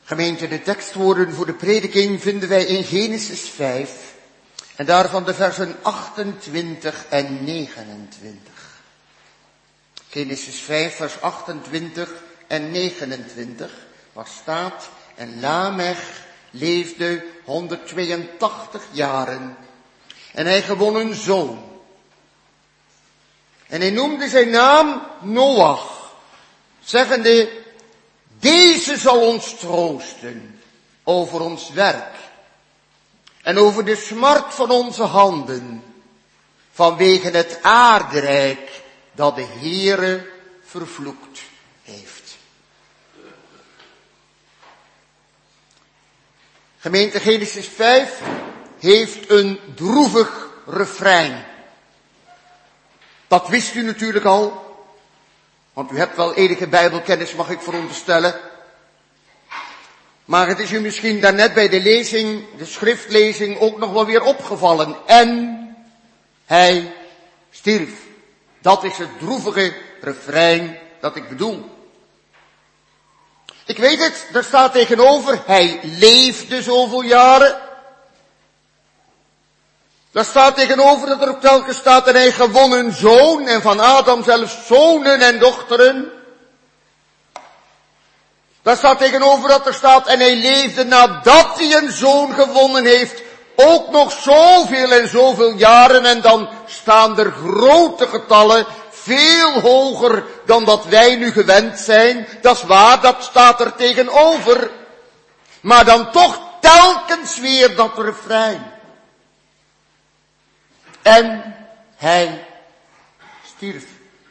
Gemeente, de tekstwoorden voor de prediking vinden wij in Genesis 5 en daarvan de versen 28 en 29. Genesis 5 vers 28 en 29, waar staat: en Lamech leefde 182 jaren en hij gewon een zoon. En hij noemde zijn naam Noach, zeggende: deze zal ons troosten over ons werk en over de smart van onze handen, vanwege het aardrijk dat de Heere vervloekt heeft. Gemeente, Genesis 5 heeft een droevig refrein. Dat wist u natuurlijk al. Want u hebt wel enige bijbelkennis, mag ik veronderstellen. Maar het is u misschien daarnet bij de lezing, de schriftlezing, ook nog wel weer opgevallen. En hij stierf. Dat is het droevige refrein dat ik bedoel. Ik weet het, daar staat tegenover, hij leefde zoveel jaren. Daar staat tegenover dat er ook telkens staat: en hij gewon een zoon, en van Adam zelfs zonen en dochteren. Daar staat tegenover dat er staat: en hij leefde nadat hij een zoon gewonnen heeft, ook nog zoveel en zoveel jaren. En dan staan er grote getallen, veel hoger dan dat wij nu gewend zijn. Dat is waar, dat staat er tegenover. Maar dan toch telkens weer dat refrein. En hij stierf.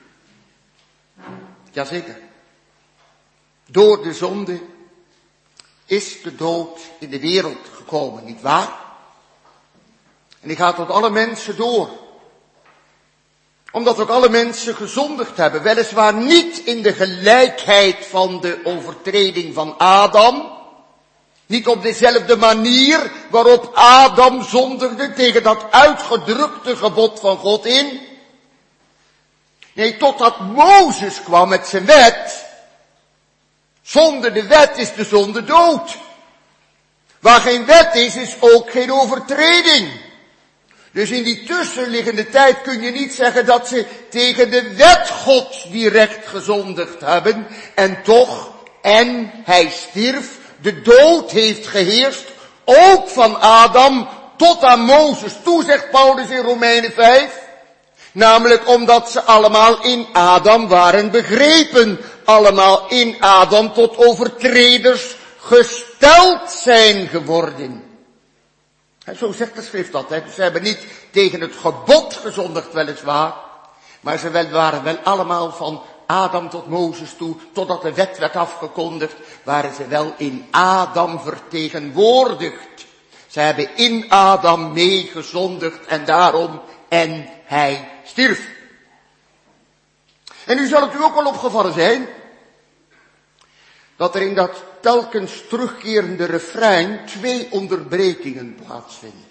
Jazeker. Door de zonde is de dood in de wereld gekomen, nietwaar? En die gaat tot alle mensen door. Omdat ook alle mensen gezondigd hebben. Weliswaar niet in de gelijkheid van de overtreding van Adam. Niet op dezelfde manier waarop Adam zondigde tegen dat uitgedrukte gebod van God in. Nee, totdat Mozes kwam met zijn wet. Zonder de wet is de zonde dood. Waar geen wet is, is ook geen overtreding. Dus in die tussenliggende tijd kun je niet zeggen dat ze tegen de wet Gods direct gezondigd hebben. En toch, en hij stierf. De dood heeft geheerst, ook van Adam tot aan Mozes toe, zegt Paulus in Romeinen 5. Namelijk omdat ze allemaal in Adam waren begrepen. Allemaal in Adam tot overtreders gesteld zijn geworden. En zo zegt de schrift dat. Ze hebben niet tegen het gebod gezondigd weliswaar. Maar ze waren wel allemaal van Adam tot Mozes toe, totdat de wet werd afgekondigd, waren ze wel in Adam vertegenwoordigd. Ze hebben in Adam meegezondigd en daarom, en hij stierf. En nu zal het u ook wel opgevallen zijn, dat er in dat telkens terugkerende refrein 2 onderbrekingen plaatsvinden.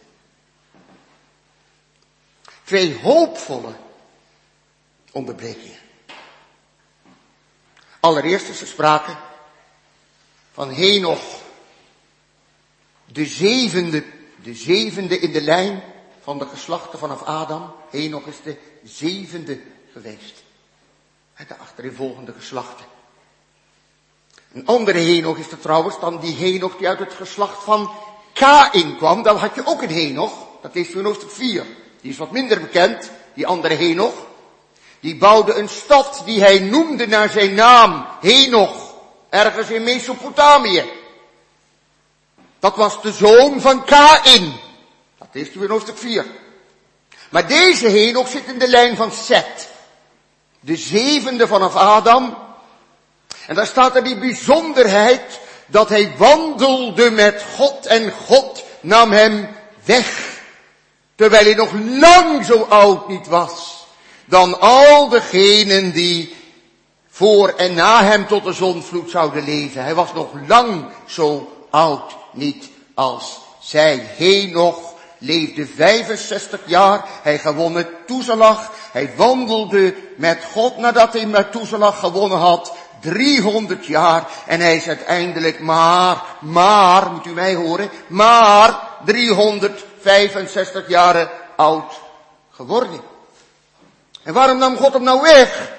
2 hoopvolle onderbrekingen. Allereerst is er sprake van Henoch, de zevende in de lijn van de geslachten vanaf Adam. Henoch is de 7e geweest. De achtereenvolgende geslachten. Een andere Henoch is er trouwens dan die Henoch die uit het geslacht van Kaïn kwam. Dan had je ook een Henoch, dat leest u in hoofdstuk 4. Die is wat minder bekend, die andere Henoch. Die bouwde een stad die hij noemde naar zijn naam, Henoch, ergens in Mesopotamië. Dat was de zoon van Kaïn. Dat leest u in hoofdstuk 4. Maar deze Henoch zit in de lijn van Set, de 7e vanaf Adam. En daar staat er die bijzonderheid dat hij wandelde met God en God nam hem weg. Terwijl hij nog lang zo oud niet was dan al degenen die voor en na hem tot de zondvloed zouden leven. Hij was nog lang zo oud niet als zij. Henoch leefde 65 jaar, hij gewon met Methuselah. Hij wandelde met God nadat hij Methuselah gewonnen had 300 jaar. En hij is uiteindelijk maar, moet u mij horen, maar 365 jaren oud geworden. En waarom nam God hem nou weg?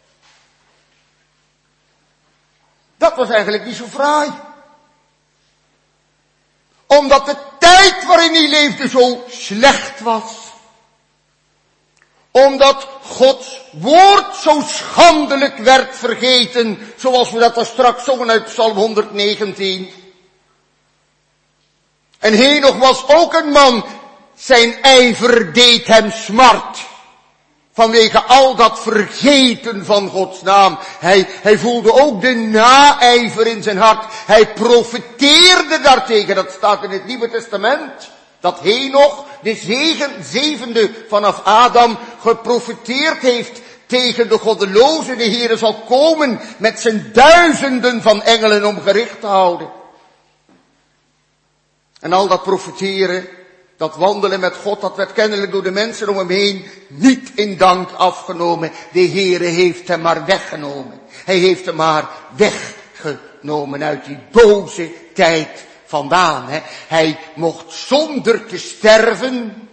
Dat was eigenlijk niet zo fraai. Omdat de tijd waarin hij leefde zo slecht was. Omdat Gods woord zo schandelijk werd vergeten. Zoals we dat al straks zongen uit Psalm 119. En Henoch was ook een man. Zijn ijver deed hem smart. Vanwege al dat vergeten van Gods naam. Hij voelde ook de naijver in zijn hart. Hij profeteerde daartegen. Dat staat in het Nieuwe Testament. Dat Henoch, de zevende vanaf Adam, geprofeteerd heeft tegen de goddelozen. De Heere zal komen met zijn duizenden van engelen om gericht te houden. En al dat profeteren, dat wandelen met God, dat werd kennelijk door de mensen om hem heen niet in dank afgenomen. De Heere heeft hem maar weggenomen. Hij heeft hem maar weggenomen uit die boze tijd vandaan. Hè. Hij mocht zonder te sterven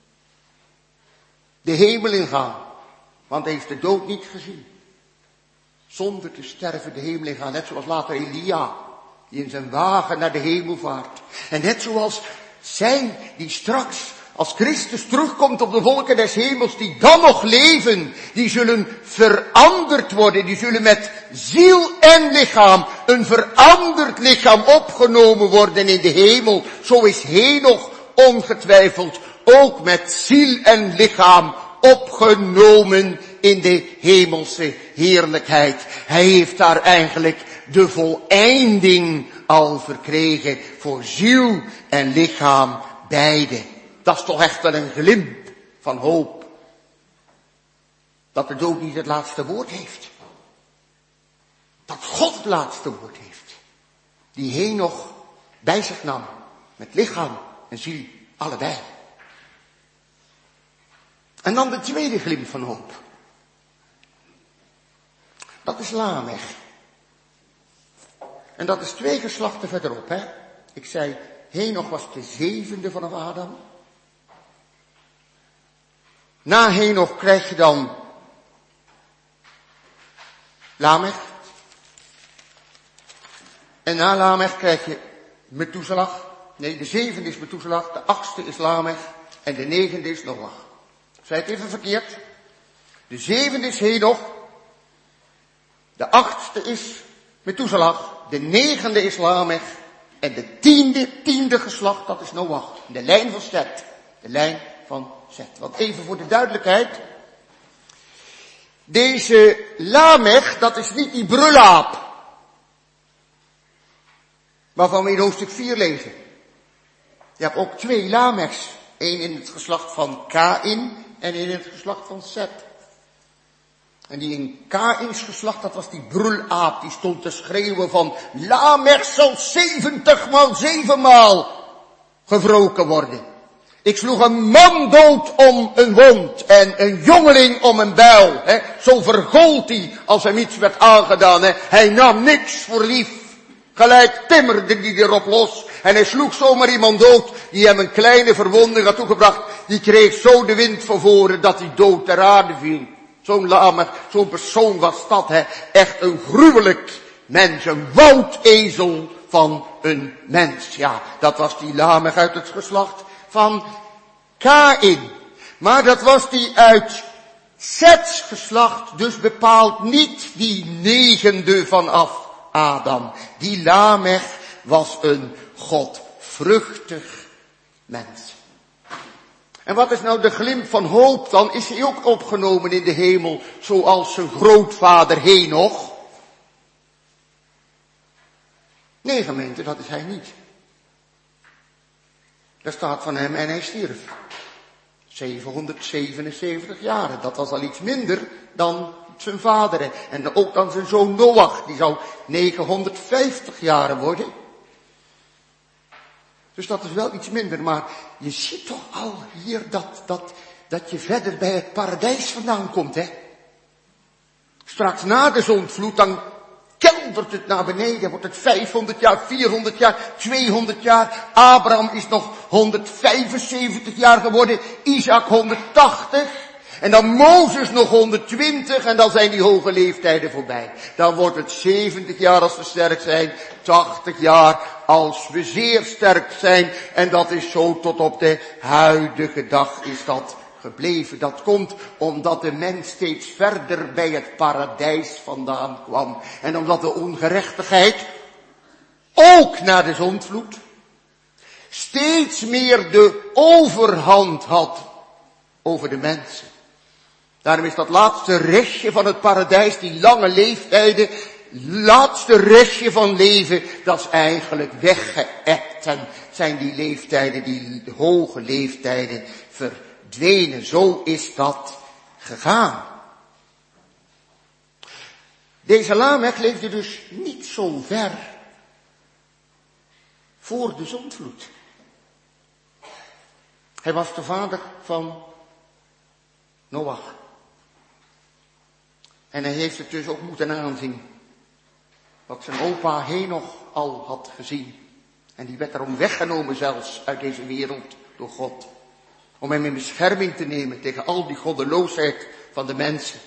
de hemel ingaan. Want hij heeft de dood niet gezien. Zonder te sterven de hemel ingaan. Net zoals later Elia, die in zijn wagen naar de hemel vaart. En net zoals zij die straks, als Christus terugkomt op de volken des hemels, die dan nog leven, die zullen veranderd worden. Die zullen met ziel en lichaam, een veranderd lichaam opgenomen worden in de hemel. Zo is Henoch ongetwijfeld ook met ziel en lichaam opgenomen in de hemelse heerlijkheid. Hij heeft daar eigenlijk de voleinding al verkregen voor ziel en lichaam beide. Dat is toch echt wel een glimp van hoop. Dat de dood niet het laatste woord heeft. Dat God het laatste woord heeft. Die Henoch bij zich nam. Met lichaam en ziel allebei. En dan de tweede glimp van hoop. Dat is Lamech. En dat is 2 geslachten verderop, hè. Ik zei, Henoch was de zevende vanaf Adam. Na Henoch krijg je dan Lamech. En na Lamech krijg je Methuselah. Nee, de zevende is Methuselah, de 8e is Lamech en de 9e is Noach. Zei het even verkeerd. De 7e is Henoch. De 8e is Methuselah. De 9e is Lamech. En de 10e geslacht, dat is Noach. De lijn van Seth. De lijn van Seth. Want even voor de duidelijkheid. Deze Lamech, dat is niet die brulaap. Waarvan we in hoofdstuk 4 lezen. Je hebt ook 2 Lamechs. 1 in het geslacht van Kain en 1 in het geslacht van Seth. En die in Kains geslacht, dat was die brulaap, die stond te schreeuwen van Lamech zal 70 maal 7 maal gewroken worden. Ik sloeg een man dood om een wond en een jongeling om een bijl. Hè. Zo vergold hij als hem iets werd aangedaan. Hè. Hij nam niks voor lief. Gelijk timmerde hij erop los. En hij sloeg zomaar iemand dood die hem een kleine verwonding had toegebracht. Die kreeg zo de wind van voren dat hij dood ter aarde viel. Zo'n Lamech, zo'n persoon was dat, hè. Echt een gruwelijk mens, een woudezel van een mens. Ja, dat was die Lamech uit het geslacht van Kain. Maar dat was die uit Seths geslacht, dus bepaald niet die 9e vanaf Adam. Die Lamech was een godvruchtig mens. En wat is nou de glimp van hoop dan? Is hij ook opgenomen in de hemel, zoals zijn grootvader Henoch? Nee, gemeente, dat is hij niet. Daar staat van hem en hij stierf. 777 jaren, dat was al iets minder dan zijn vader. En ook dan zijn zoon Noach, die zou 950 jaren worden. Dus dat is wel iets minder, maar je ziet toch al hier dat je verder bij het paradijs vandaan komt, hè. Straks na de zondvloed, dan keldert het naar beneden. Wordt het 500 jaar, 400 jaar, 200 jaar. Abraham is nog 175 jaar geworden. Isaac 180. En dan Mozes nog 120 en dan zijn die hoge leeftijden voorbij. Dan wordt het 70 jaar als we sterk zijn, 80 jaar als we zeer sterk zijn. En dat is zo tot op de huidige dag is dat gebleven. Dat komt omdat de mens steeds verder bij het paradijs vandaan kwam. En omdat de ongerechtigheid, ook na de zondvloed, steeds meer de overhand had over de mensen. Daarom is dat laatste restje van het paradijs, die lange leeftijden, laatste restje van leven, dat is eigenlijk weggeëpt. En zijn die leeftijden, die hoge leeftijden verdwenen. Zo is dat gegaan. Deze Lamech leefde dus niet zo ver voor de zondvloed. Hij was de vader van Noach. En hij heeft het dus ook moeten aanzien. Wat zijn opa Henoch al had gezien. En die werd daarom weggenomen zelfs uit deze wereld door God. Om hem in bescherming te nemen tegen al die goddeloosheid van de mensen.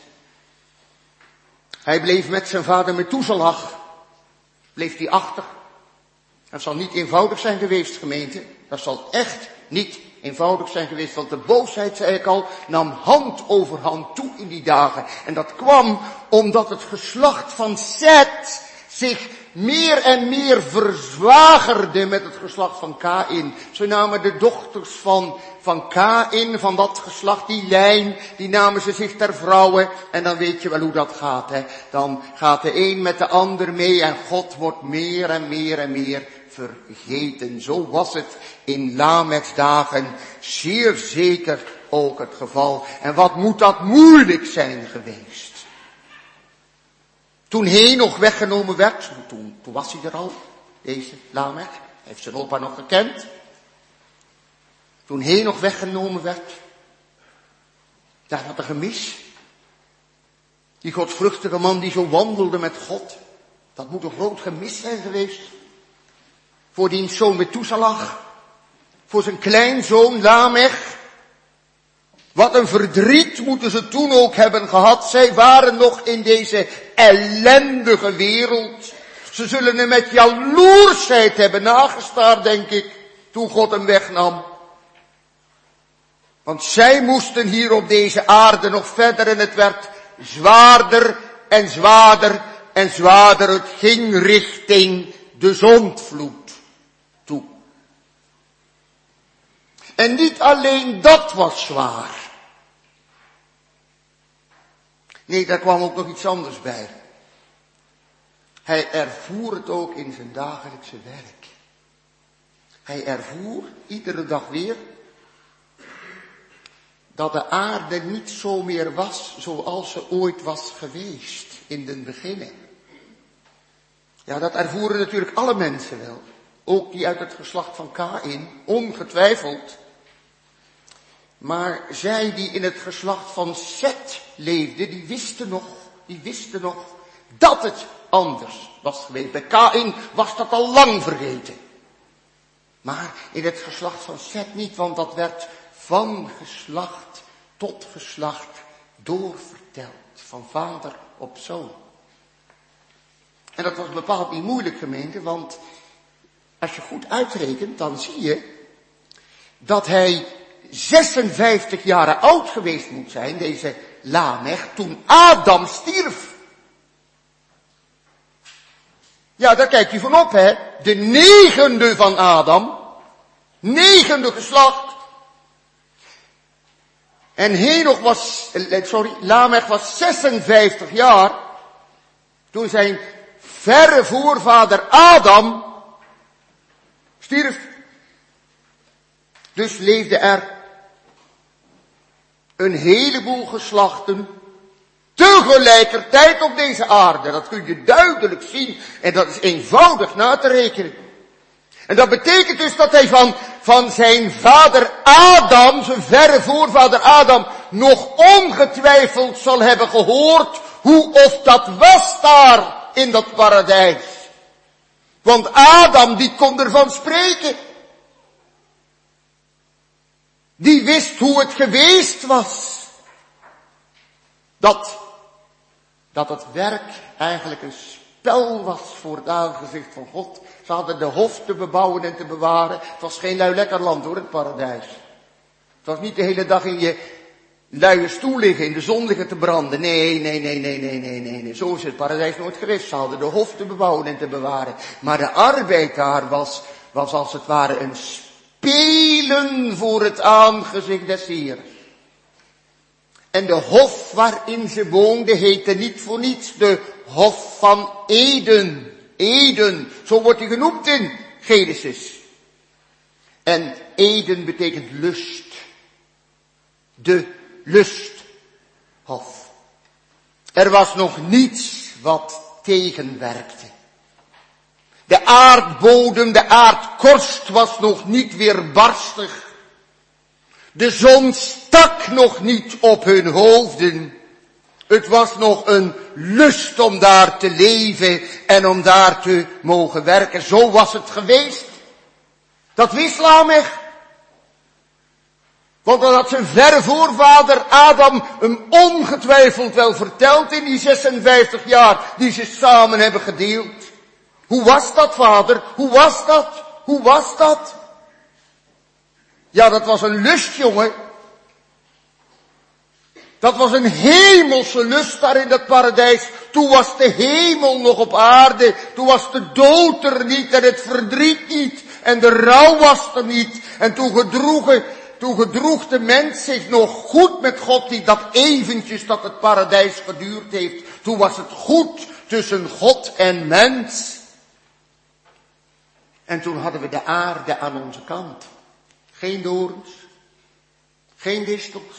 Hij bleef met zijn vader Methuselah. Bleef hij achter. Dat zal niet eenvoudig zijn geweest, gemeente. Dat zal echt niet eenvoudig zijn geweest, want de boosheid, zei ik al, nam hand over hand toe in die dagen. En dat kwam omdat het geslacht van Seth zich meer en meer verzwagerde met het geslacht van Kaïn. Ze namen de dochters van Kaïn, van dat geslacht, die lijn, die namen ze zich ter vrouwe. En dan weet je wel hoe dat gaat, hè. Dan gaat de een met de ander mee en God wordt meer en meer en meer vergeten. Zo was het in Lamechs dagen zeer zeker ook het geval. En wat moet dat moeilijk zijn geweest. Toen Henoch weggenomen werd, toen was hij er al, deze Lamech. Hij heeft zijn opa nog gekend. Toen Henoch weggenomen werd, daar had een gemis. Die godsvruchtige man die zo wandelde met God, dat moet een groot gemis zijn geweest. Voor diens zoon Methuselah, voor zijn kleinzoon Lamech. Wat een verdriet moeten ze toen ook hebben gehad. Zij waren nog in deze ellendige wereld. Ze zullen hem met jaloersheid hebben nagestaard, denk ik, toen God hem wegnam. Want zij moesten hier op deze aarde nog verder en het werd zwaarder en zwaarder en zwaarder. Het ging richting de zondvloed toe. En niet alleen dat was zwaar. Nee, daar kwam ook nog iets anders bij. Hij ervoer het ook in zijn dagelijkse werk. Hij ervoer iedere dag weer dat de aarde niet zo meer was zoals ze ooit was geweest in den beginnen. Ja, dat ervoeren natuurlijk alle mensen wel. Ook die uit het geslacht van Kaïn, ongetwijfeld. Maar zij die in het geslacht van Seth leefden, die wisten nog dat het anders was geweest. Bij Kaïn was dat al lang vergeten. Maar in het geslacht van Seth niet, want dat werd van geslacht tot geslacht doorverteld. Van vader op zoon. En dat was bepaald niet moeilijk, gemeente, want als je goed uitrekent, dan zie je dat hij 56 jaar oud geweest moet zijn, deze Lamech, toen Adam stierf. Ja, daar kijk je van op, hè. De 9e van Adam. 9e geslacht. En Lamech was 56 jaar. Toen zijn verre voorvader Adam stierf. Dus leefde er een heleboel geslachten tegelijkertijd op deze aarde. Dat kun je duidelijk zien en dat is eenvoudig na te rekenen. En dat betekent dus dat hij van zijn vader Adam, zijn verre voorvader Adam, nog ongetwijfeld zal hebben gehoord hoe of dat was daar in dat paradijs. Want Adam, die kon ervan spreken. Die wist hoe het geweest was. Dat het werk eigenlijk een spel was voor het aangezicht van God. Ze hadden de hof te bebouwen en te bewaren. Het was geen lui lekker land hoor, het paradijs. Het was niet de hele dag in je luie stoel liggen, in de zon liggen te branden. Nee. Zo is het paradijs nooit geweest. Ze hadden de hof te bebouwen en te bewaren. Maar de arbeid daar was als het ware een spelen voor het aangezicht des Heeren. En de hof waarin ze woonden heette niet voor niets de hof van Eden. Eden, zo wordt hij genoemd in Genesis. En Eden betekent lust. De lusthof. Er was nog niets wat tegenwerkte. De aardbodem, de aardkorst was nog niet weerbarstig. De zon stak nog niet op hun hoofden. Het was nog een lust om daar te leven en om daar te mogen werken. Zo was het geweest. Dat wist Lamech. Want dat had zijn verre voorvader Adam hem ongetwijfeld wel verteld in die 56 jaar die ze samen hebben gedeeld. Hoe was dat, vader? Hoe was dat? Hoe was dat? Ja, dat was een lust, jongen. Dat was een hemelse lust daar in dat paradijs. Toen was de hemel nog op aarde. Toen was de dood er niet en het verdriet niet. En de rouw was er niet. En toen gedroeg de mens zich nog goed met God, die dat eventjes dat het paradijs geduurd heeft. Toen was het goed tussen God en mens. En toen hadden we de aarde aan onze kant. Geen doorns, geen distels,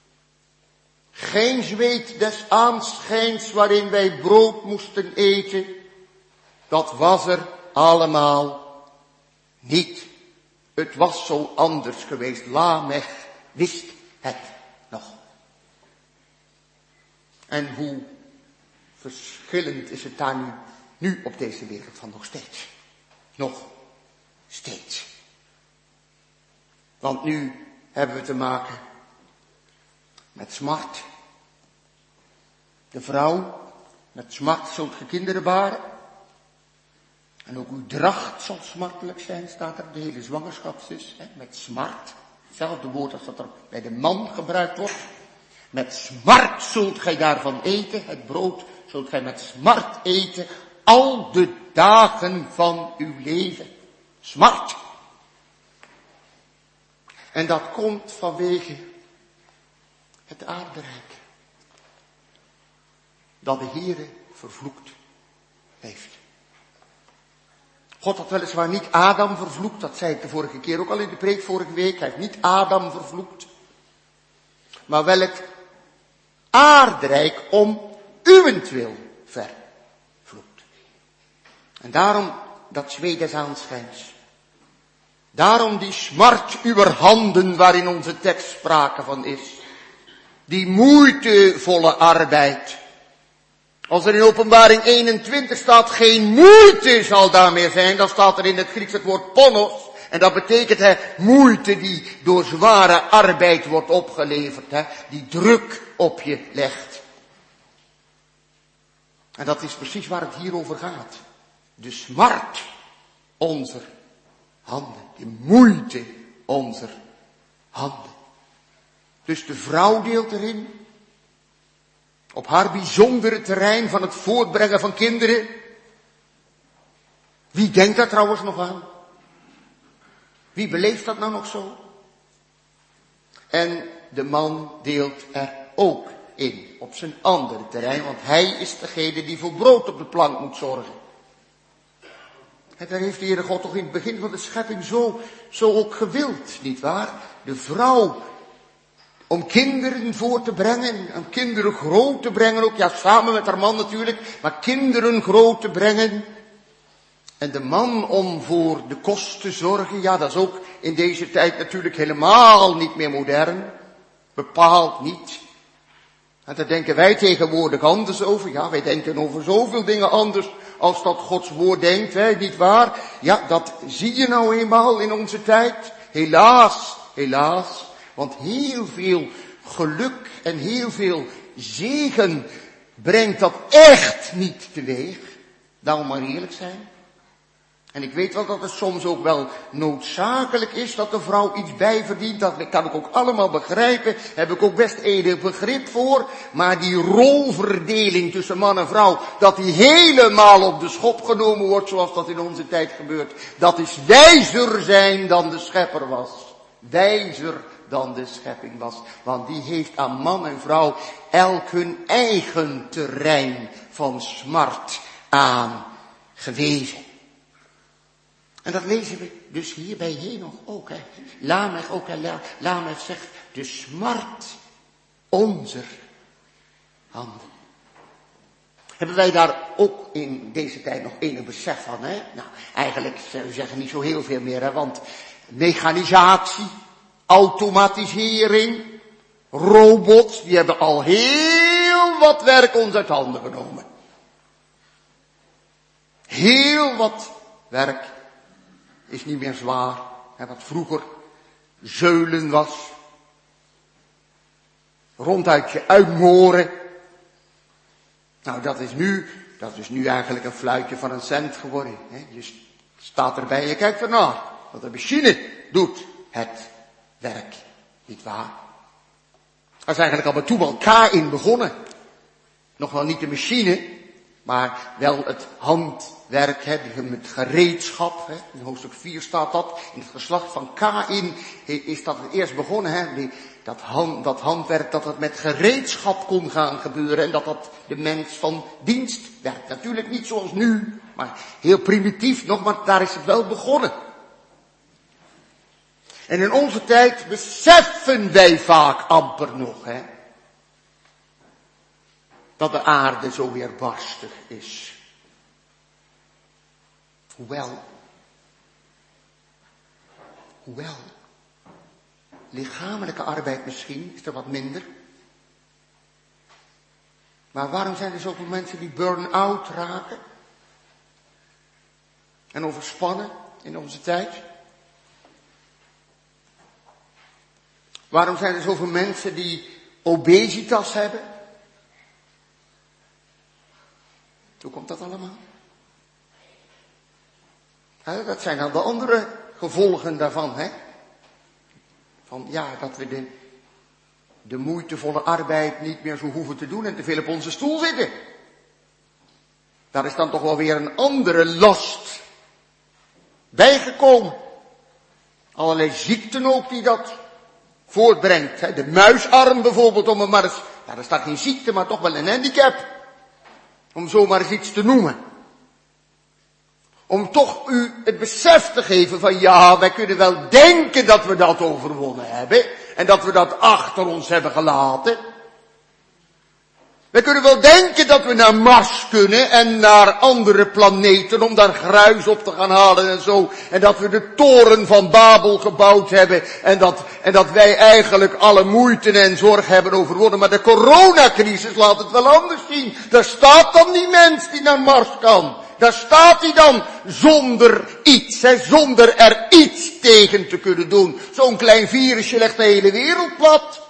geen zweet des aanschijns waarin wij brood moesten eten. Dat was er allemaal niet. Het was zo anders geweest. Lamech wist het nog. En hoe verschillend is het daar nu op deze wereld van nog steeds. Nog steeds. Want nu hebben we te maken met smart. De vrouw, met smart zult ge kinderen baren. En ook uw dracht zal smartelijk zijn, staat er, de hele zwangerschapszus, met smart. Hetzelfde woord als dat er bij de man gebruikt wordt. Met smart zult gij daarvan eten, het brood zult gij met smart eten, al de dagen van uw leven. Smart. En dat komt vanwege het aarderijk. Dat de Heere vervloekt heeft. God had weliswaar niet Adam vervloekt, dat zei ik de vorige keer ook al in de preek vorige week. Hij heeft niet Adam vervloekt. Maar wel het aarderijk om uwentwil vervloekt. En daarom dat zweet des aanschijns. Daarom die smart uwer handen waarin onze tekst sprake van is. Die moeitevolle arbeid. Als er in Openbaring 21 staat, geen moeite zal daar meer zijn, dan staat er in het Grieks het woord ponos. En dat betekent moeite die door zware arbeid wordt opgeleverd, die druk op je legt. En dat is precies waar het hier over gaat. De smart onze handen, de moeite onze handen. Dus de vrouw deelt erin. Op haar bijzondere terrein van het voortbrengen van kinderen. Wie denkt daar trouwens nog aan? Wie beleeft dat nou nog zo? En de man deelt er ook in, op zijn andere terrein, want hij is degene die voor brood op de plank moet zorgen. En daar heeft de Heere God toch in het begin van de schepping zo ook gewild, nietwaar? De vrouw om kinderen voor te brengen, om kinderen groot te brengen, ook ja samen met haar man natuurlijk, maar kinderen groot te brengen. En de man om voor de kost te zorgen, ja dat is ook in deze tijd natuurlijk helemaal niet meer modern, bepaald niet. En daar denken wij tegenwoordig anders over. Ja, wij denken over zoveel dingen anders als dat Gods woord denkt, hè, niet waar? Ja, dat zie je nou eenmaal in onze tijd. Helaas, helaas. Want heel veel geluk en heel veel zegen brengt dat echt niet teweeg. Laten we maar eerlijk zijn. En ik weet wel dat het soms ook wel noodzakelijk is dat de vrouw iets bijverdient. Dat kan ik ook allemaal begrijpen. Heb ik ook best enig begrip voor. Maar die rolverdeling tussen man en vrouw, dat die helemaal op de schop genomen wordt zoals dat in onze tijd gebeurt. Dat is wijzer zijn dan de schepper was. Wijzer dan de schepping was. Want die heeft aan man en vrouw elk hun eigen terrein van smart aangewezen. En dat lezen we dus hier bij Henoch ook. Hè. Lamech ook. Lamech zegt, de smart onze handen. Hebben wij daar ook in deze tijd nog enig besef van? Hè? Nou, eigenlijk zou zeggen niet zo heel veel meer. Hè, want mechanisatie, automatisering, robots, die hebben al heel wat werk ons uit handen genomen. Heel wat werk is niet meer zwaar. Hè, wat vroeger zeulen was. Ronduit je uitmoren. Nou, dat is nu eigenlijk een fluitje van een cent geworden. Hè. Je staat erbij en je kijkt ernaar. Want de machine doet het werk. Niet waar? Dat is eigenlijk al met toeval Kaïn begonnen. Nog wel niet de machine, maar wel het handwerk, hè, met gereedschap. Hè. In hoofdstuk 4 staat dat. In het geslacht van Kaïn is dat het eerst begonnen. Hè. Dat handwerk, dat het met gereedschap kon gaan gebeuren. En dat de mens van dienst werkt. Natuurlijk niet zoals nu, maar heel primitief nog, maar daar is het wel begonnen. En in onze tijd beseffen wij vaak amper nog, hè, dat de aarde zo weerbarstig is. Hoewel, lichamelijke arbeid misschien is er wat minder. Maar waarom zijn er zoveel mensen die burn-out raken? En overspannen in onze tijd? Waarom zijn er zoveel mensen die obesitas hebben? Hoe komt dat allemaal? Ja, dat zijn dan de andere gevolgen daarvan, hè? Van ja, dat we de moeitevolle arbeid niet meer zo hoeven te doen en te veel op onze stoel zitten. Daar is dan toch wel weer een andere last bijgekomen. Allerlei ziekten ook die dat voortbrengt. Hè? De muisarm bijvoorbeeld, om het maar eens, ja, dat is dan geen ziekte, maar toch wel een handicap. Om zomaar eens iets te noemen. Om toch u het besef te geven van ja, wij kunnen wel denken dat we dat overwonnen hebben. En dat we dat achter ons hebben gelaten. Wij kunnen wel denken dat we naar Mars kunnen en naar andere planeten om daar gruis op te gaan halen en zo. En dat we de toren van Babel gebouwd hebben en dat wij eigenlijk alle moeite en zorg hebben overwonnen. Maar de coronacrisis laat het wel anders zien. Daar staat dan die mens die naar Mars kan. Daar staat hij dan zonder iets, hè, zonder er iets tegen te kunnen doen. Zo'n klein virusje legt de hele wereld plat.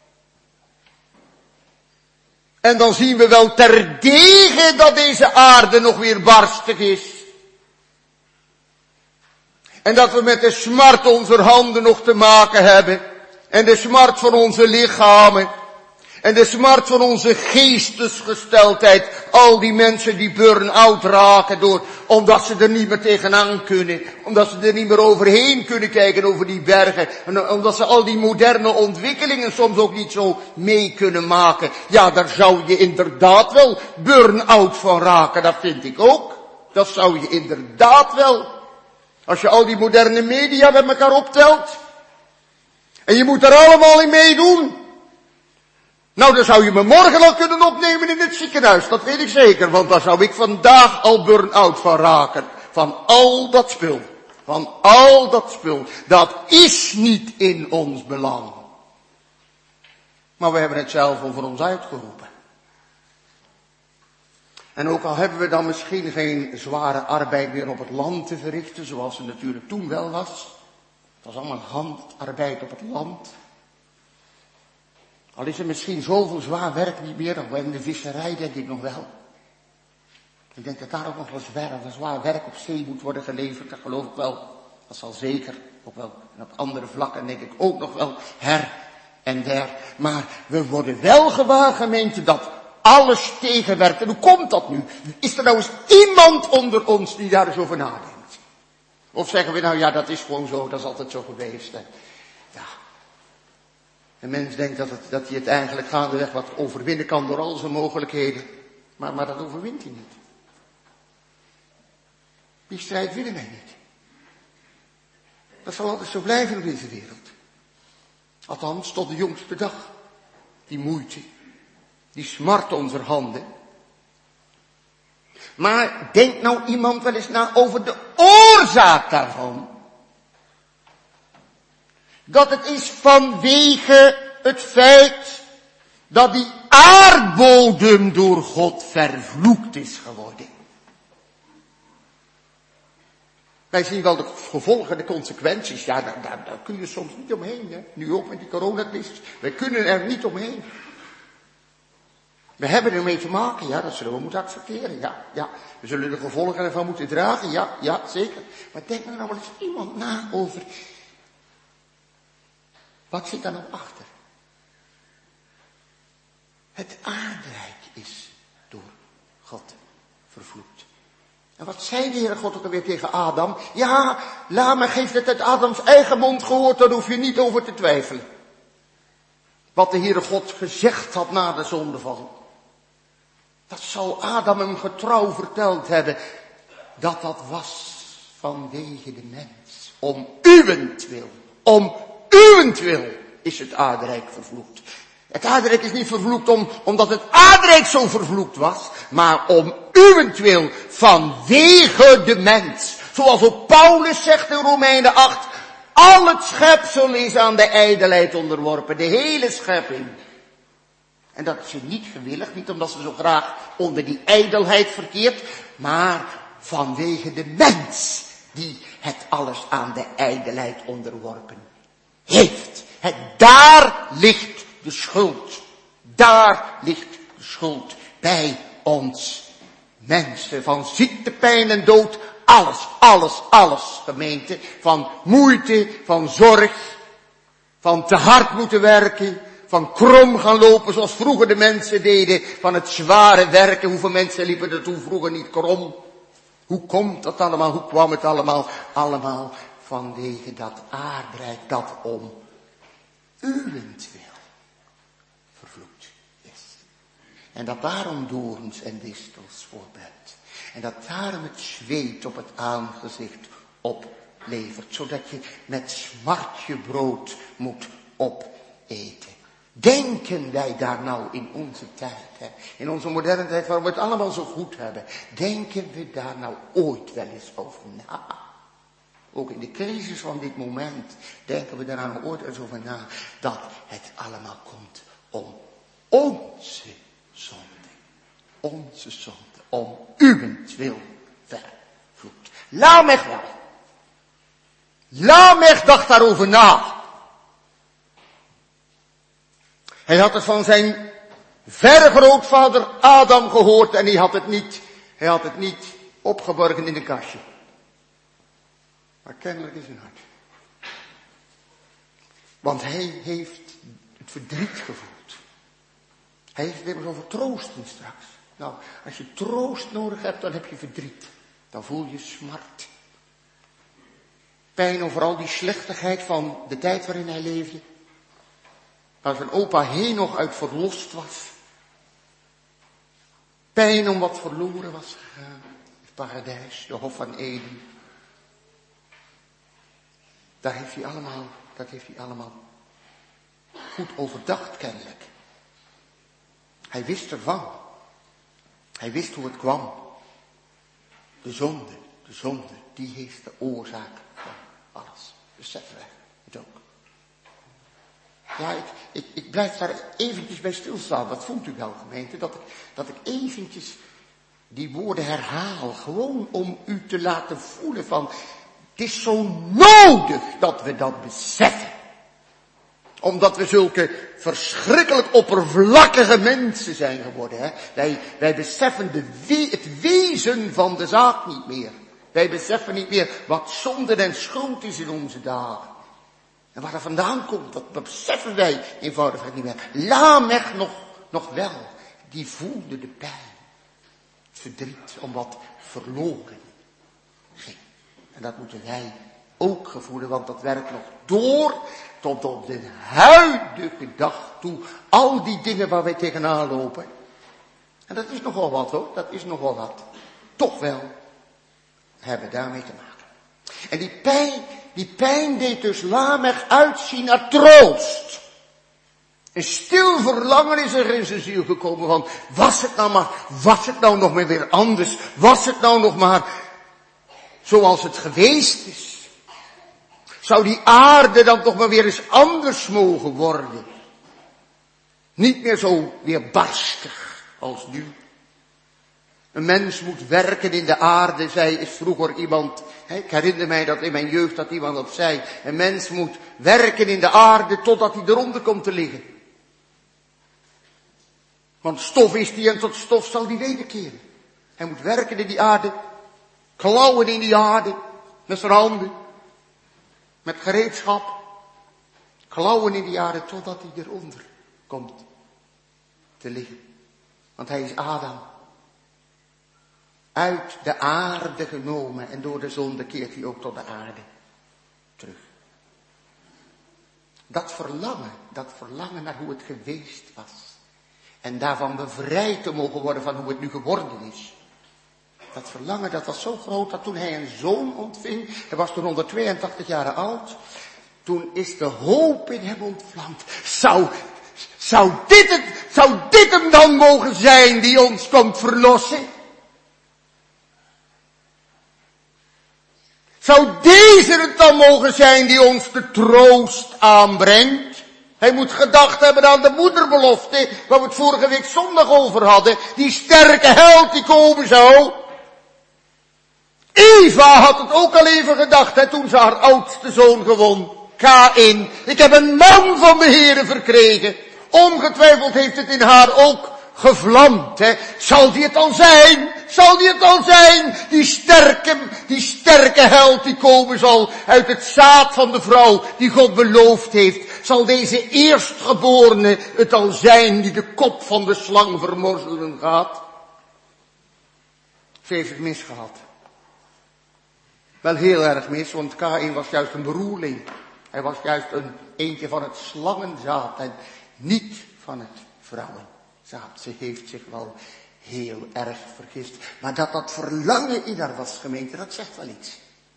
En dan zien we wel terdege dat deze aarde nog weer barstig is. En dat we met de smart onze handen nog te maken hebben. En de smart van onze lichamen. En de smart van onze geestesgesteldheid. Al die mensen die burn-out raken omdat ze er niet meer tegenaan kunnen. Omdat ze er niet meer overheen kunnen kijken over die bergen. En omdat ze al die moderne ontwikkelingen soms ook niet zo mee kunnen maken. Ja, daar zou je inderdaad wel burn-out van raken. Dat vind ik ook. Dat zou je inderdaad wel. Als je al die moderne media met elkaar optelt. En je moet er allemaal in meedoen. Nou, dan zou je me morgen al kunnen opnemen in het ziekenhuis, dat weet ik zeker, want daar zou ik vandaag al burn-out van raken. Van al dat spul. Van al dat spul. Dat is niet in ons belang. Maar we hebben het zelf over ons uitgeroepen. En ook al hebben we dan misschien geen zware arbeid meer op het land te verrichten, zoals het natuurlijk toen wel was. Het was allemaal handarbeid op het land. Al is er misschien zoveel zwaar werk niet meer, nog in de visserij denk ik nog wel. Ik denk dat daar ook nog wel zwaar werk op zee moet worden geleverd, dat geloof ik wel. Dat zal zeker, ook wel en op andere vlakken denk ik ook nog wel her en der. Maar we worden wel gewaar, gemeente, dat alles tegenwerkt. En hoe komt dat nu? Is er nou eens iemand onder ons die daar eens over nadenkt? Of zeggen we nou, ja, dat is gewoon zo, dat is altijd zo geweest. En ja, een mens denkt dat hij het eigenlijk gaandeweg wat overwinnen kan door al zijn mogelijkheden. Maar dat overwint hij niet. Die strijd willen wij niet. Dat zal altijd zo blijven op deze wereld. Althans, tot de jongste dag. Die moeite, die smart onder handen. Maar denkt nou iemand wel eens na over de oorzaak daarvan? Dat het is vanwege het feit dat die aardbodem door God vervloekt is geworden. Wij zien wel de gevolgen, de consequenties. Ja, daar kun je soms niet omheen. Hè? Nu ook met die coronacrisis. Wij kunnen er niet omheen. We hebben ermee te maken. Ja, dat zullen we moeten accepteren. Ja. We zullen de gevolgen ervan moeten dragen. Ja, zeker. Maar denk nou wel eens iemand na over. Wat zit daar nou achter? Het aardrijk is door God vervloekt. En wat zei de Heere God ook alweer tegen Adam? Ja, Lama geeft het uit Adams eigen mond gehoord, daar hoef je niet over te twijfelen. Wat de Heere God gezegd had na de zondeval. Dat zal Adam hem getrouw verteld hebben. Dat was vanwege de mens. Om uwentwil is het aardrijk vervloekt. Het aardrijk is niet vervloekt omdat het aardrijk zo vervloekt was, maar om uwentwil, vanwege de mens. Zoals ook Paulus zegt in Romeinen 8, al het schepsel is aan de ijdelheid onderworpen, de hele schepping. En dat is niet gewillig, niet omdat ze zo graag onder die ijdelheid verkeert, maar vanwege de mens die het alles aan de ijdelheid onderworpen heeft. Daar ligt de schuld. Daar ligt de schuld bij ons mensen. Van ziekte, pijn en dood. Alles, gemeente. Van moeite, van zorg. Van te hard moeten werken. Van krom gaan lopen zoals vroeger de mensen deden. Van het zware werken. Hoeveel mensen liepen er toen vroeger niet krom? Hoe komt dat allemaal? Hoe kwam het allemaal? Allemaal vanwege dat aardrijk dat om uwentwil vervloekt is. En dat daarom dorens en distels voorbent. En dat daarom het zweet op het aangezicht oplevert. Zodat je met smart je brood moet opeten. Denken wij daar nou in onze tijd, in onze moderne tijd waar we het allemaal zo goed hebben. Denken we daar nou ooit wel eens over na? Ook in de crisis van dit moment denken we daar nou ooit eens over na. Dat het allemaal komt om onze zonde. Onze zonde. Om uwentwil vervloekt. Lamech wel. Lamech dacht daarover na. Hij had het van zijn verre grootvader Adam gehoord en hij had het niet opgeborgen in een kastje. Maar kennelijk is een hart. Want hij heeft het verdriet gevoeld. Hij heeft het immers over troosten straks. Nou, als je troost nodig hebt, dan heb je verdriet. Dan voel je smart. Pijn over al die slechtigheid van de tijd waarin hij leefde. Waar zijn opa Henoch uit verlost was. Pijn om wat verloren was gegaan. Het paradijs, de Hof van Eden. Dat heeft hij allemaal goed overdacht kennelijk. Hij wist ervan. Hij wist hoe het kwam. De zonde, die heeft de oorzaak van alles. Beseffen wij het ook. Ja, ik blijf daar eventjes bij stilstaan. Dat voelt u wel, gemeente, dat ik eventjes die woorden herhaal. Gewoon om u te laten voelen van, het is zo nodig dat we dat beseffen. Omdat we zulke verschrikkelijk oppervlakkige mensen zijn geworden. Hè? Wij beseffen het wezen van de zaak niet meer. Wij beseffen niet meer wat zonde en schuld is in onze dagen. En waar dat vandaan komt, dat beseffen wij eenvoudig niet meer. Lamech nog wel, die voelde de pijn. Het verdriet om wat verloren ging. En dat moeten wij ook gevoelen, want dat werkt nog door tot op de huidige dag toe. Al die dingen waar wij tegenaan lopen. En dat is nogal wat hoor, dat is nogal wat. Toch wel hebben we daarmee te maken. En die pijn deed dus Lamech uitzien naar troost. Een stil verlangen is er in zijn ziel gekomen van, was het nou nog maar weer anders? Was het nou nog maar zoals het geweest is? Zou die aarde dan toch maar weer eens anders mogen worden? Niet meer zo weer barstig als nu. Een mens moet werken in de aarde, is vroeger iemand, ik herinner mij dat in mijn jeugd dat iemand dat zei. Een mens moet werken in de aarde totdat hij eronder komt te liggen. Want stof is die en tot stof zal die wederkeren. Hij moet werken in die aarde, klauwen in die aarde, met zijn handen, met gereedschap, klauwen in die aarde totdat hij eronder komt te liggen. Want hij is Adam. Uit de aarde genomen en door de zonde keert hij ook tot de aarde terug. Dat verlangen naar hoe het geweest was. En daarvan bevrijd te mogen worden van hoe het nu geworden is. Dat verlangen, dat was zo groot dat toen hij een zoon ontving, hij was toen 182 jaar oud, toen is de hoop in hem ontvlamd. Zou dit hem dan mogen zijn die ons komt verlossen? Zou deze het dan mogen zijn die ons de troost aanbrengt? Hij moet gedacht hebben aan de moederbelofte, waar we het vorige week zondag over hadden. Die sterke held die komen zou. Eva had het ook al even gedacht, toen ze haar oudste zoon gewon. Kaïn. Ik heb een man van de Heere verkregen. Ongetwijfeld heeft het in haar ook gevlamd. Zal die het al zijn? Zal die het al zijn? Die sterke held die komen zal uit het zaad van de vrouw die God beloofd heeft. Zal deze eerstgeborene het al zijn die de kop van de slang vermorzelen gaat? Ze heeft het misgehad. Wel heel erg mis, want Kaïn was juist een beroerling. Hij was juist eentje van het slangenzaad en niet van het vrouwenzaad. Ze heeft zich wel heel erg vergist. Maar dat verlangen in haar was, gemeente, dat zegt wel iets.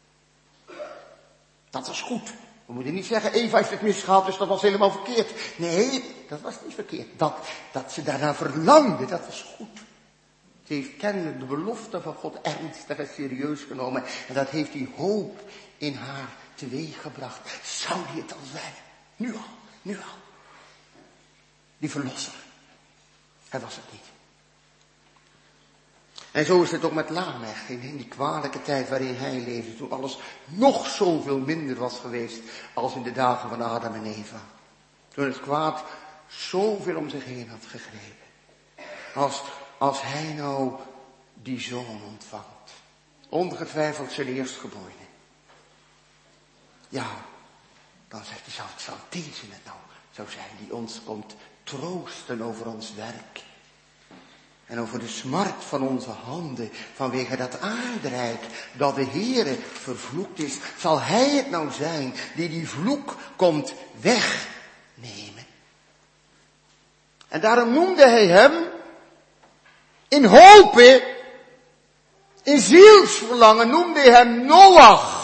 Dat was goed. We moeten niet zeggen, Eva heeft het misgehad, dus dat was helemaal verkeerd. Nee, dat was niet verkeerd. Dat ze daarna verlangde, dat was goed. Ze heeft kennelijk de belofte van God ernstig en serieus genomen. En dat heeft die hoop in haar teweeggebracht. Zou die het al zijn? Nu al. Die verlosser. Hij was het niet. En zo is het ook met Lamech. In die kwalijke tijd waarin hij leefde. Toen alles nog zoveel minder was geweest als in de dagen van Adam en Eva. Toen het kwaad zoveel om zich heen had gegrepen. Als hij nou die zoon ontvangt. Ongetwijfeld zijn eerstgeborene. Ja, dan zegt hij, zou deze het nou zo zijn die ons komt troosten over ons werk. En over de smart van onze handen vanwege dat aardrijk dat de Heere vervloekt is. Zal hij het nou zijn die vloek komt wegnemen? En daarom noemde hij hem in hopen, in zielsverlangen noemde hij hem Noach.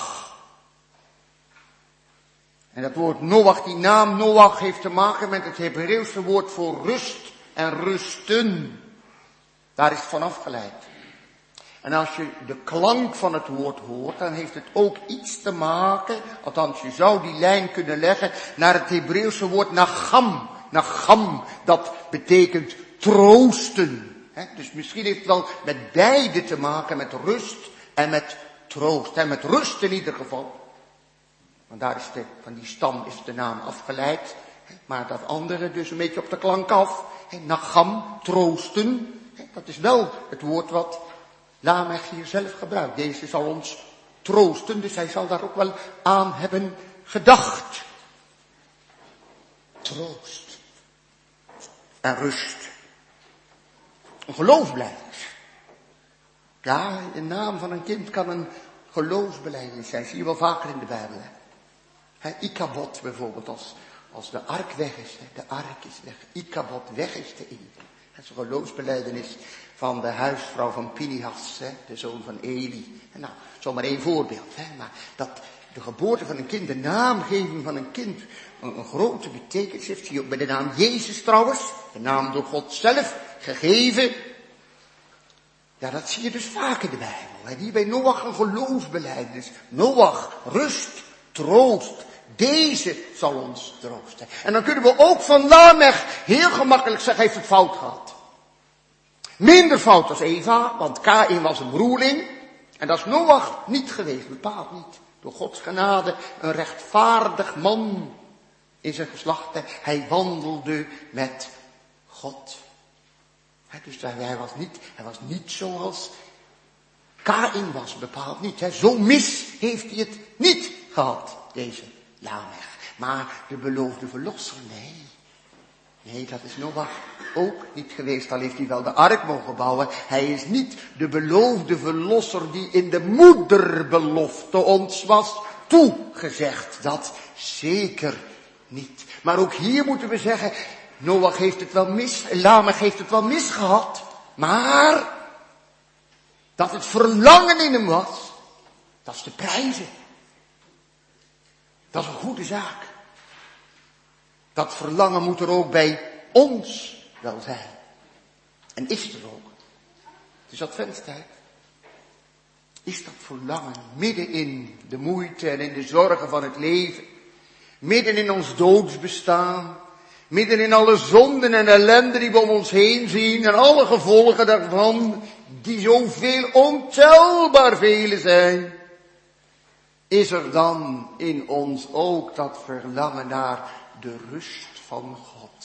En dat woord Noach, die naam Noach heeft te maken met het Hebreeuwse woord voor rust en rusten. Daar is het van afgeleid. En als je de klank van het woord hoort, dan heeft het ook iets te maken, althans je zou die lijn kunnen leggen, naar het Hebreeuwse woord nagam. Nagam, dat betekent troosten. Dus misschien heeft het wel met beide te maken, met rust en met troost. En met rust in ieder geval. Want daar is van die stam is de naam afgeleid. Maar dat andere dus een beetje op de klank af. Nagam, troosten. Dat is wel het woord wat Lamech hier zelf gebruikt. Deze zal ons troosten, dus hij zal daar ook wel aan hebben gedacht. Troost. En rust. Een geloofsbelijdenis. Ja, de naam van een kind kan een geloofsbelijdenis zijn. Zie je wel vaker in de Bijbel. Ikabod bijvoorbeeld, als de ark weg is. De ark is weg. Ikabod, weg is de eer. Dat is een geloofsbelijdenis van de huisvrouw van Pinihas, de zoon van Eli. En nou, zomaar één voorbeeld. Maar dat de geboorte van een kind, de naamgeving van een kind, een grote betekenis heeft. Zie je ook bij de naam Jezus trouwens. De naam door God zelf gegeven. Ja, dat zie je dus vaak in de Bijbel. Hier bij Noach een geloofsbelijdenis. Noach, rust, troost. Deze zal ons troosten. En dan kunnen we ook van Lamech heel gemakkelijk zeggen, heeft het fout gehad. Minder fout als Eva, want Kaïn was een broerling. En dat is Noach niet geweest, bepaald niet. Door Gods genade een rechtvaardig man in zijn geslacht. Hij wandelde met God. Dus hij was niet zoals Kaïn was, bepaald niet. Zo mis heeft hij het niet gehad, deze Lamech. Maar de beloofde verlosser, nee. Nee, dat is Noach ook niet geweest. Al heeft hij wel de ark mogen bouwen. Hij is niet de beloofde verlosser die in de moederbelofte ons was toegezegd. Dat zeker niet. Maar ook hier moeten we zeggen, Noach heeft het wel Lamech heeft het wel misgehad. Maar dat het verlangen in hem was, dat is te prijzen. Dat is een goede zaak. Dat verlangen moet er ook bij ons wel zijn. En is er ook. Het is adventstijd. Is dat verlangen midden in de moeite en in de zorgen van het leven. Midden in ons doodsbestaan. Midden in alle zonden en ellende die we om ons heen zien. En alle gevolgen daarvan. Die zoveel ontelbaar vele zijn. Is er dan in ons ook dat verlangen naar de rust van God.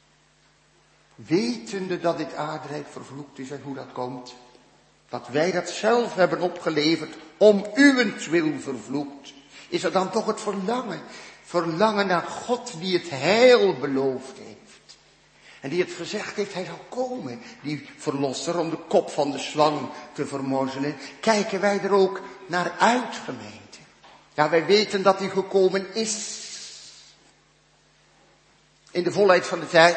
Wetende dat dit aardrijk vervloekt is en hoe dat komt. Dat wij dat zelf hebben opgeleverd om uwentwil vervloekt. Is er dan toch het verlangen. Verlangen naar God die het heil beloofd heeft. En die het gezegd heeft, hij zal komen. Die verlosser om de kop van de slang te vermorzelen. Kijken wij er ook naar uit, gemeente. Ja, wij weten dat hij gekomen is. In de volheid van de tijd.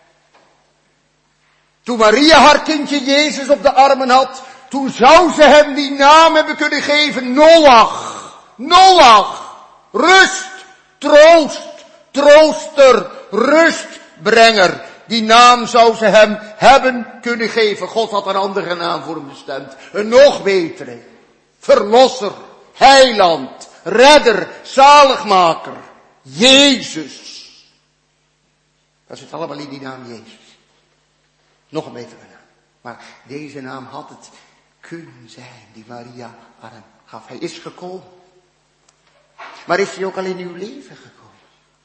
Toen Maria haar kindje Jezus op de armen had, toen zou ze hem die naam hebben kunnen geven. Noach. Noach. Rust. Troost. Trooster. Rustbrenger. Die naam zou ze hem hebben kunnen geven. God had een andere naam voor hem bestemd. Een nog betere. Verlosser. Heiland. Redder. Zaligmaker. Jezus. Dat zit allemaal in die naam Jezus. Nog een betere naam. Maar deze naam had het kunnen zijn die Maria aan hem gaf. Hij is gekomen. Maar is hij ook al in uw leven gekomen?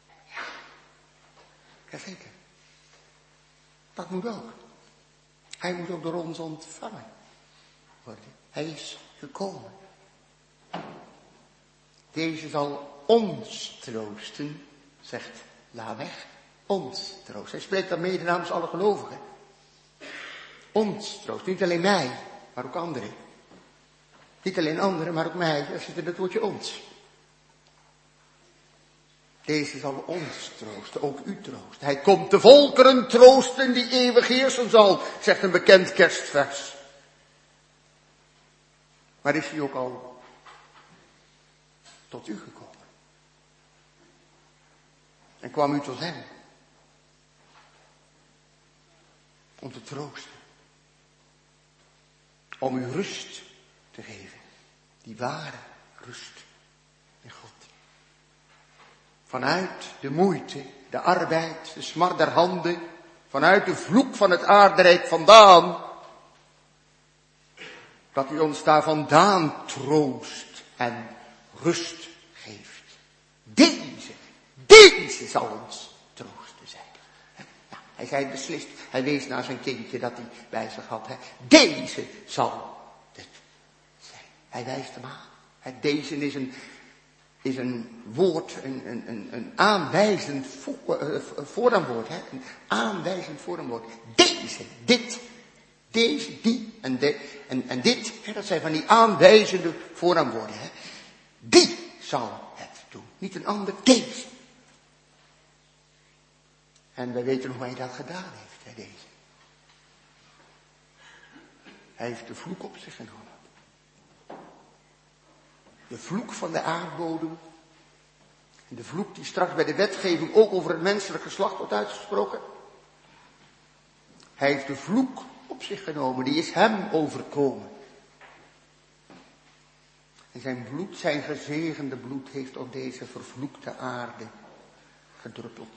Jazeker. Dat moet ook. Hij moet ook door ons ontvangen worden. Hij is gekomen. Deze zal ons troosten, zegt Lamech. Ons troost. Hij spreekt daarmee namens alle gelovigen. Ons troost. Niet alleen mij, maar ook anderen. Niet alleen anderen, maar ook mij. Er zit in het woordje ons. Deze zal ons troosten, ook u troosten. Hij komt de volkeren troosten die eeuwig heersen zal, zegt een bekend kerstvers. Maar is hij ook al tot u gekomen? En kwam u tot hem? Om te troosten. om u rust te geven. Die ware rust in God. Vanuit de moeite, de arbeid, de smart der handen, vanuit de vloek van het aarderijk vandaan, dat u ons daar vandaan troost en rust geeft. Deze zal ons troosten zijn. Ja, hij zei beslist, hij wees naar zijn kindje dat hij bij zich had. Deze zal het zijn. Hij wijst hem aan. Deze is een woord, een aanwijzend voornaamwoord. Een aanwijzend voornaamwoord. Deze, dit, deze, die en dit. Dat zijn van die aanwijzende voornaamwoorden. Die zal het doen. Niet een ander, deze. En wij weten nog hoe hij dat gedaan heeft, deze. Hij heeft de vloek op zich genomen. De vloek van de aardbodem. En de vloek die straks bij de wetgeving ook over het menselijk geslacht wordt uitgesproken. Hij heeft de vloek op zich genomen. Die is hem overkomen. En zijn bloed, zijn gezegende bloed, heeft op deze vervloekte aarde gedruppeld.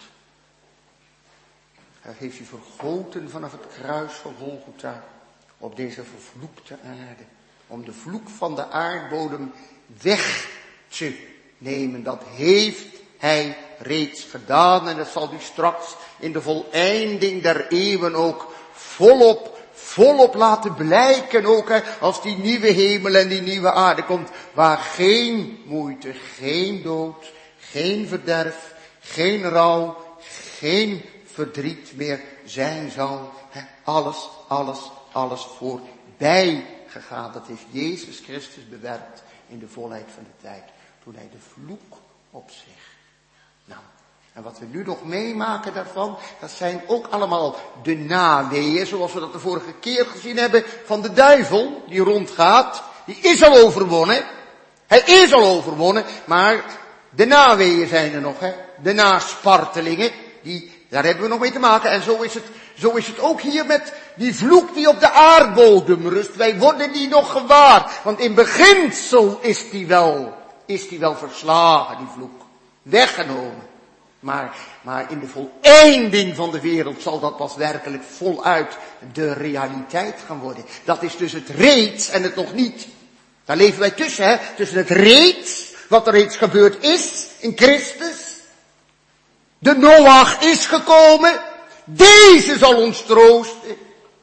Hij heeft u vergoten vanaf het kruis van Golgotha op deze vervloekte aarde. Om de vloek van de aardbodem weg te nemen. Dat heeft hij reeds gedaan. En dat zal u straks in de voleinding der eeuwen ook volop laten blijken. Ook als die nieuwe hemel en die nieuwe aarde komt. Waar geen moeite, geen dood, geen verderf, geen rouw, geen verdriet meer zijn zal. Alles voorbij gegaan. Dat heeft Jezus Christus bewerkt in de volheid van de tijd. Toen hij de vloek op zich nam. En wat we nu nog meemaken daarvan, dat zijn ook allemaal de naweeën, zoals we dat de vorige keer gezien hebben, van de duivel die rondgaat. Die is al overwonnen. Hij is al overwonnen, maar de naweeën zijn er nog, de naspartelingen, daar hebben we nog mee te maken. En zo is het ook hier met die vloek die op de aardbodem rust. Wij worden die nog gewaar. Want in beginsel is die wel verslagen, die vloek. Weggenomen. Maar in de voleinding van de wereld zal dat pas werkelijk voluit de realiteit gaan worden. Dat is dus het reeds en het nog niet. Daar leven wij tussen, tussen het reeds, wat er reeds gebeurd is in Christus. De Noach is gekomen. Deze zal ons troosten.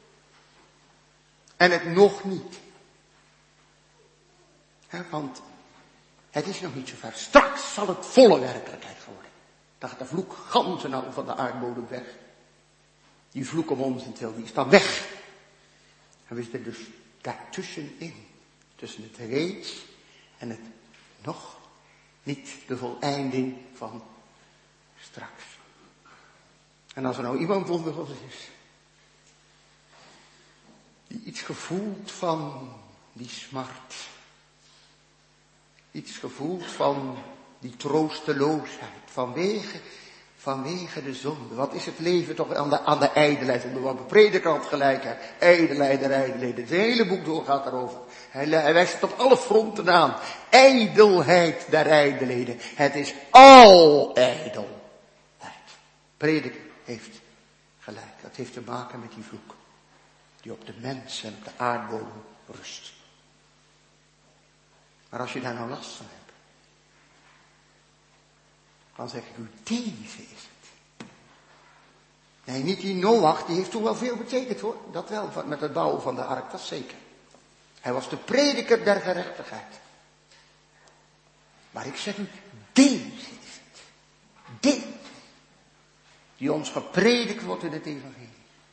En het nog niet. Want het is nog niet zo ver. Straks zal het volle werkelijkheid worden. Dan gaat de vloek ganzen nou van de aardbodem weg. Die vloek om ons en die is dan weg. En we zitten dus daartussenin. Tussen het reeds en het nog niet. De voleinding van straks. En als er nou iemand onder ons is, die iets gevoelt van die smart, iets gevoelt van die troosteloosheid, vanwege de zonde. Wat is het leven toch aan de ijdelheid? Want de prediker had gelijk, ijdelheden. Het hele boek doorgaat daarover. Hij wijst het op alle fronten aan. Ijdelheid der ijdelheden. Het is al ijdelheid. Prediker heeft gelijk. Dat heeft te maken met die vloek. Die op de mens en op de aardbodem rust. Maar als je daar nou last van hebt. Dan zeg ik u, deze is het. Nee, niet die Noach, die heeft toen wel veel betekend hoor. Dat wel, met het bouwen van de ark, dat zeker. Hij was de prediker der gerechtigheid. Maar ik zeg u, deze is het. Deze. Die ons gepredikt wordt in het evangelie.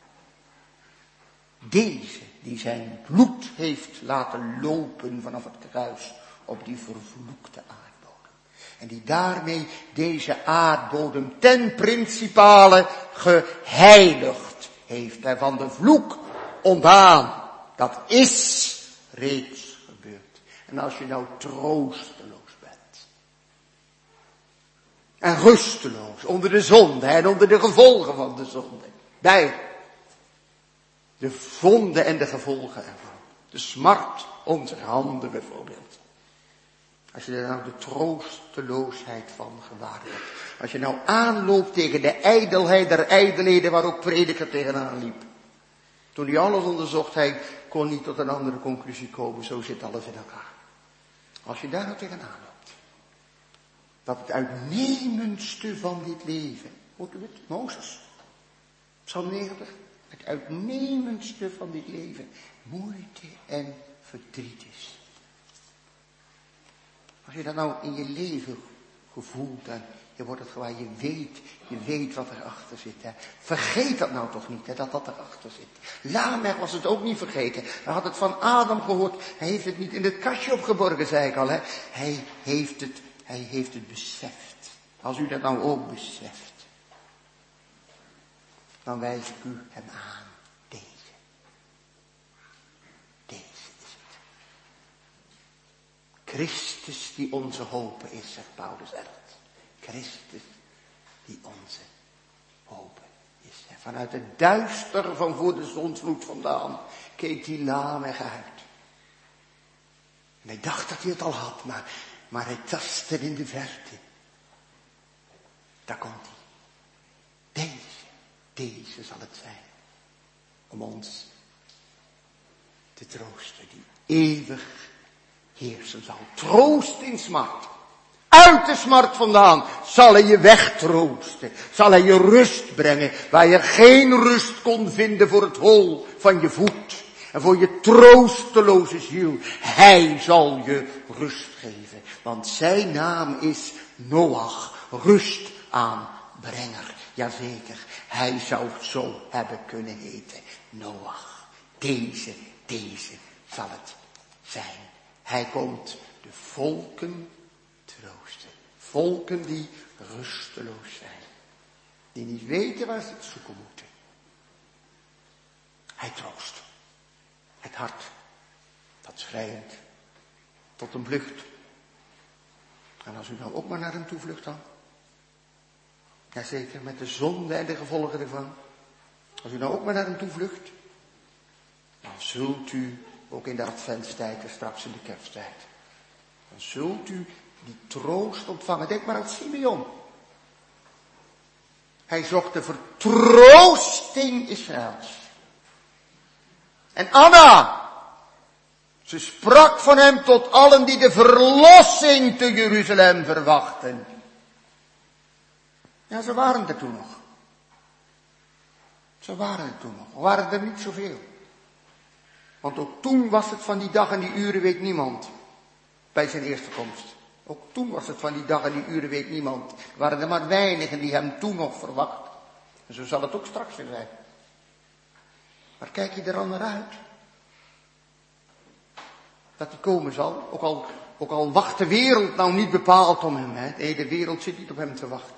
Deze, die zijn bloed heeft laten lopen vanaf het kruis op die vervloekte aardbodem. En die daarmee deze aardbodem ten principale geheiligd heeft. En van de vloek ontdaan. Dat is reeds gebeurd. En als je nou troosteloos bent. En rusteloos onder de zonde en onder de gevolgen van de zonde. Bij de zonde en de gevolgen ervan. De smart onze handen bijvoorbeeld. Als je er nou de troosteloosheid van gewaar wordt. Als je nou aanloopt tegen de ijdelheid der ijdelheden waar ook prediker tegenaan liep. Toen hij alles onderzocht, hij kon niet tot een andere conclusie komen. Zo zit alles in elkaar. Als je daar nou tegenaan loopt. Dat het uitnemendste van dit leven. Hoort u het? Mozes. Psalm 90. Het uitnemendste van dit leven. Moeite en verdriet is. Als je dat nou in je leven gevoelt en je wordt het gewoon, je weet wat erachter zit. Hè. Vergeet dat nou toch niet, hè, dat erachter zit. Lamech was het ook niet vergeten. Hij had het van Adam gehoord. Hij heeft het niet in het kastje opgeborgen, zei ik al. Hè. Hij heeft het beseft. Als u dat nou ook beseft, dan wijs ik u hem aan. Deze is het. Christus die onze hoop is, zegt Paulus zelf. Christus die onze hoop is. En vanuit het duister van voor de zonsvloed vandaan keek die Lamech uit. En hij dacht dat hij het al had, maar hij tastte in de verte. Daar komt hij. Deze zal het zijn. Om ons te troosten, die eeuwig heersen zal. Troost in smart. Uit de smart vandaan zal hij je wegtroosten. Zal hij je rust brengen. Waar je geen rust kon vinden voor het hol van je voet. En voor je troosteloze ziel. Hij zal je rust geven. Want zijn naam is Noach. Rustaanbrenger. Jazeker. Hij zou het zo hebben kunnen heten. Noach. Deze zal het zijn. Hij komt de volken troosten. Volken die rusteloos zijn. Die niet weten waar ze het zoeken moeten. Hij troost. Het hart. Dat schrijnt. Tot een vlucht. En als u nou ook maar naar hem toe vlucht dan. Jazeker, met de zonde en de gevolgen ervan. Als u nou ook maar naar hem toe vlucht. Dan zult u, ook in de adventstijd en straks in de kersttijd. Dan zult u die troost ontvangen. Denk maar aan Simeon. Hij zocht de vertroosting Israëls. En Anna. Ze sprak van hem tot allen die de verlossing te Jeruzalem verwachten. Ja, ze waren er toen nog. Ze waren er toen nog. Er waren er niet zoveel. Want ook toen was het van die dag en die uren weet niemand. Bij zijn eerste komst. Ook toen was het van die dag en die uren weet niemand. Er waren er maar weinigen die hem toen nog verwachten. En zo zal het ook straks weer zijn. Maar kijk je er al naar uit? Dat hij komen zal. Ook al wacht de wereld nou niet bepaald om hem. Hè. Nee, de wereld zit niet op hem te wachten.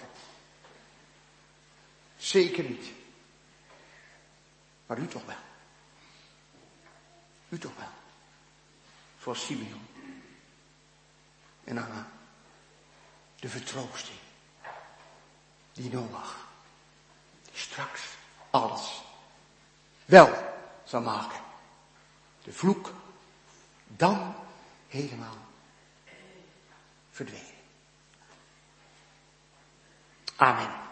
Zeker niet. Maar u toch wel. U toch wel. Zoals Simeon. En Anna. De vertroosting. Die Noach. Die straks alles wel zal maken. De vloek dan helemaal verdwenen. Amen.